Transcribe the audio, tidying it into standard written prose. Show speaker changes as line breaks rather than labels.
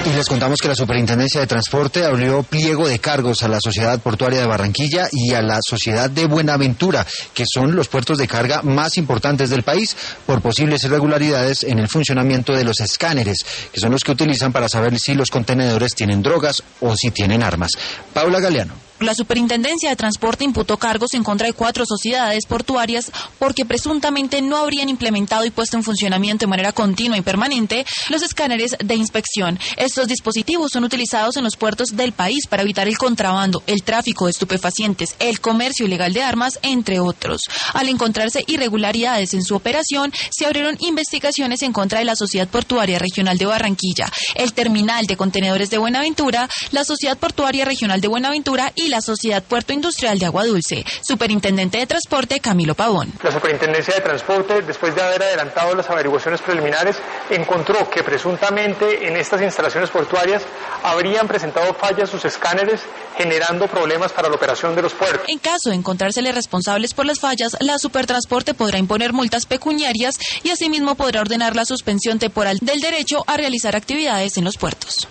Y les contamos que la Superintendencia de Transporte abrió pliego de cargos a la Sociedad Portuaria de Barranquilla y a la Sociedad de Buenaventura, que son los puertos de carga más importantes del país, por posibles irregularidades en el funcionamiento de los escáneres, que son los que utilizan para saber si los contenedores tienen drogas o si tienen armas. Paula Galeano.
La Superintendencia de Transporte imputó cargos en contra de 4 sociedades portuarias porque presuntamente no habrían implementado y puesto en funcionamiento de manera continua y permanente los escáneres de inspección. Estos dispositivos son utilizados en los puertos del país para evitar el contrabando, el tráfico de estupefacientes, el comercio ilegal de armas, entre otros. Al encontrarse irregularidades en su operación, se abrieron investigaciones en contra de la Sociedad Portuaria Regional de Barranquilla, el Terminal de Contenedores de Buenaventura, la Sociedad Portuaria Regional de Buenaventura y la Sociedad Puerto Industrial de Agua Dulce. Superintendente de Transporte, Camilo Pavón.
La Superintendencia de Transporte, después de haber adelantado las averiguaciones preliminares, encontró que presuntamente en estas instalaciones portuarias habrían presentado fallas sus escáneres, generando problemas para la operación de los puertos.
En caso de encontrársele responsables por las fallas, la Supertransporte podrá imponer multas pecuniarias y asimismo podrá ordenar la suspensión temporal del derecho a realizar actividades en los puertos.